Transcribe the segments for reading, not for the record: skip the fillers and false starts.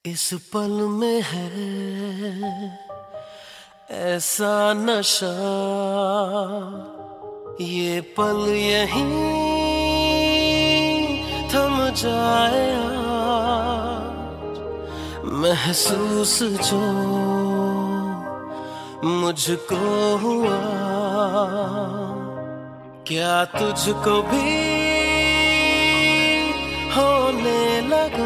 इस पल में है ऐसा नशा, ये पल यहीं थम जाए आज। महसूस जो मुझको हुआ, क्या तुझको भी होने लगा?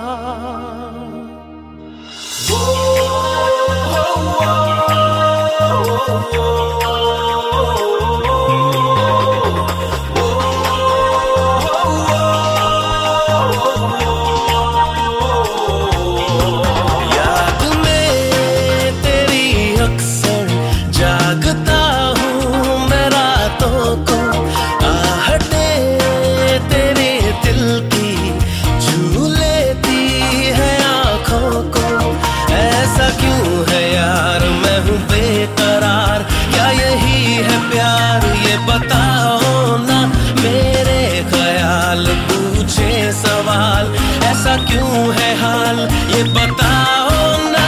याद में तेरी अक्सर जागता हूँ मैं रातों को, आहटे तेरे दिल की छू लेती है आँखों को। ऐसा क्यों है यार, मैं हूँ बेकरार, क्या यही है प्यार? ये बताओ ना, मेरे ख्याल पूछे सवाल, ऐसा क्यों है हाल? ये बताओ ना।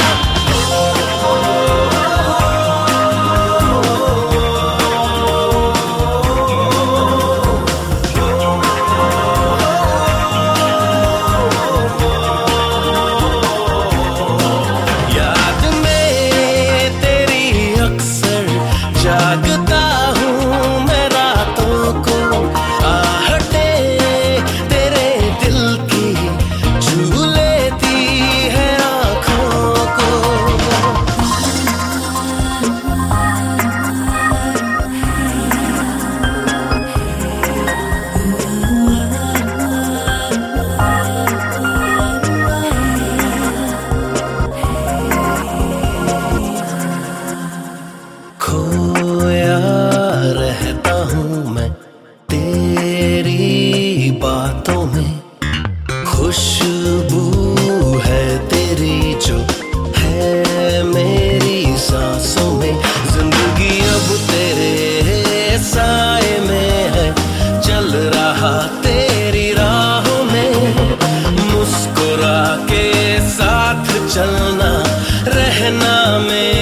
याद में तेरी अक्सर जागता हूँ मैं रातों को, आहटे तेरे दिल की छू लेती है आँखों को। खोया रहता हूँ मैं तेरी बातों में, खुशबू है तेरी जो है मेरी सांसों में। जिंदगी अब तेरे साए में है, चल रहा तेरी राहों में। मुस्कुरा के साथ चलना, रहना में